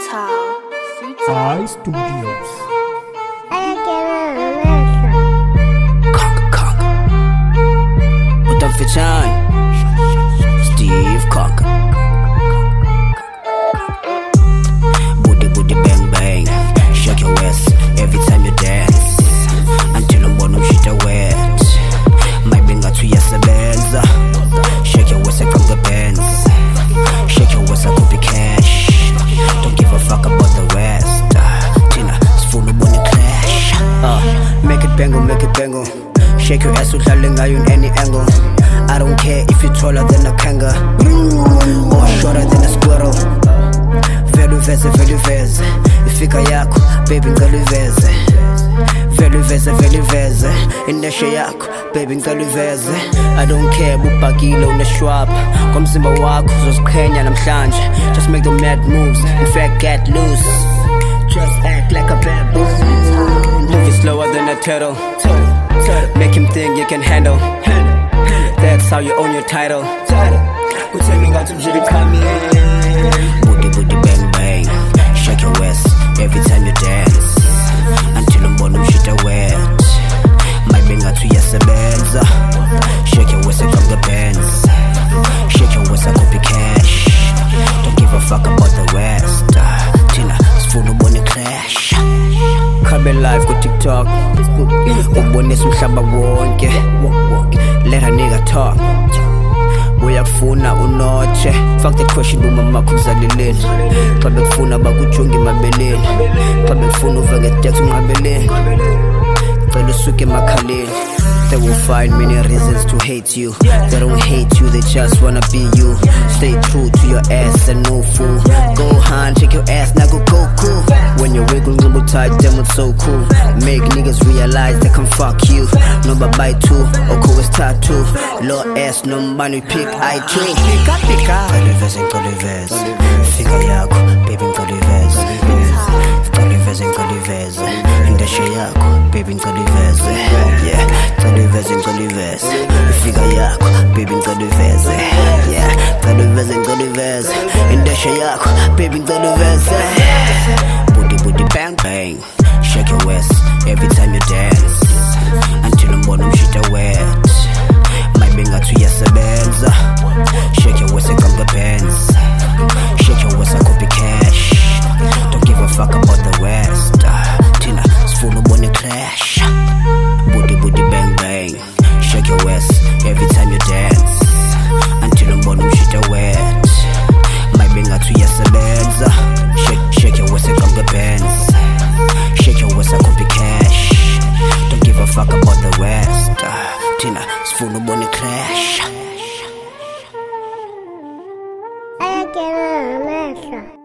I Studios. What up, Fichan? Steve Cock. Booty bang bang, shake your ass every time you dance. Until I'm one shit wet. My binga to yasebenza. Shake your ass from the bands. Shake your ass copy cash. Don't give a fuck about the rest. Tina, sifuna ubone clash. Make it bangle. Shake your ass udlale ngayo in any angle. I don't care if you're taller than a kangaroo or shorter than a squirrel. Vele uveze ifika yakho baby ngicela iveze. Vele uveze indeshe yakho baby ngicela iveze. I don't care ubhakile uneshwapha komzimba wakho uzoziqhenya namhlanje. Just make the mad moves, in fact get loose. Just act like a bad boy. Move it slower than a turtle. Make him think you can handle. That's how you own your title. Booty bang bang, shake your ass every time you dance. Until I'm born shit wet. My binga to yasebenza. Shake your ass from the bands. Shake your ass copy cash. Don't give a fuck about the rest. Tina, sifuna ubone clash. Kabe live ku TikTok. Ubonisa umhlaba wonke. Let a nigga talk. Uyakufuna unoche. Fuck the question umama kuzalileni. Xa bekufuna bakujonge emabeleni. Xa bekufuna uve ngetext unqabeleni. Cela usuke emakhaleni. They will find many reasons to hate you. They don't hate you, they just wanna be you. Stay true to your ass and no fool. Go hand, shake your ass, now go cool. When you wiggle, nigga tight, damn it's so cool. Make niggas realize they can fuck you. Number by two, or cool is tattoo. Low ass, no money, pick I too. Pika. Colivez. Fica yako, baby colivez. Colivez. Indeshe yako, baby colivez. Yeah. Colivez. Fica yako, baby colivez. Yeah. Colivez. Indeshe yako, baby colivez. Booty bang bang, shake your ass every time you dance. Until I'm born shit wet. My binga to yasebenza. Shake your ass from the bands. Shake your ass copy cash. Don't give a fuck about the rest. Tina, sifuna ubone clash. Booty bang bang, shake your ass every time you dance. Until I'm born shit wet. My binga to yasebenza. Shake your ass from the bands. Shake your ass copy cash. Don't give a fuck about the rest. Tina, sifuna ubone clash. I get a